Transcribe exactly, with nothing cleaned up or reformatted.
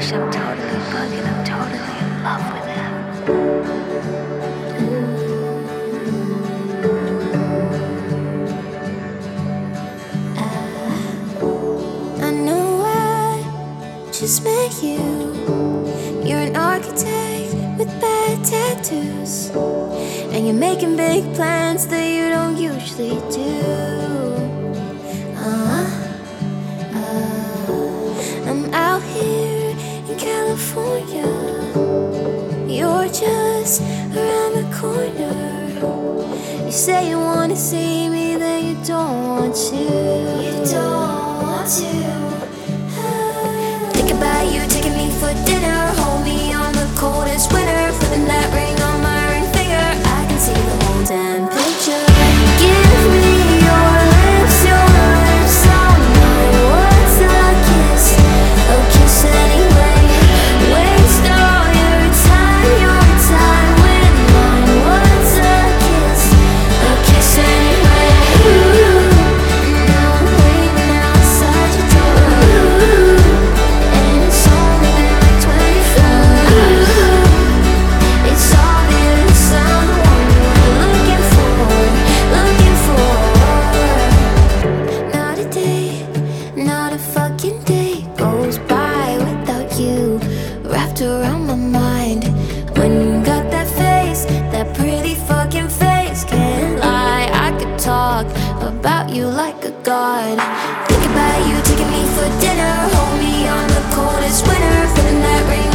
gosh, I'm totally bugging. I'm totally in love with him. I know I just met you. You're an architect with bad tattoos, and you're making big plans that you don't usually do. Uh-huh. uh, I'm out here in California. You're just around the corner. You say you wanna see me, then you don't want to. You don't want to. Think about you taking me for dinner. Hold me on the coldest winter. Flipping that ring on my ring finger. I can see the whole damn picture. Give me your lips, your lips on mine. What's a kiss? A kiss anyway. Waste all your time, your time with mine. What's a kiss? A kiss anyway. Ooh, now I'm waiting outside your door. And it's only been like twenty-four. It's obvious I'm the one you're looking for, looking for. Not a day, not a fucking day goes by without you wrapped around my mind. When you got that face, that pretty fucking face, can't lie, I could talk about you like a god. Think about you taking me for dinner. Hold me on the coldest winter. Feeling that ring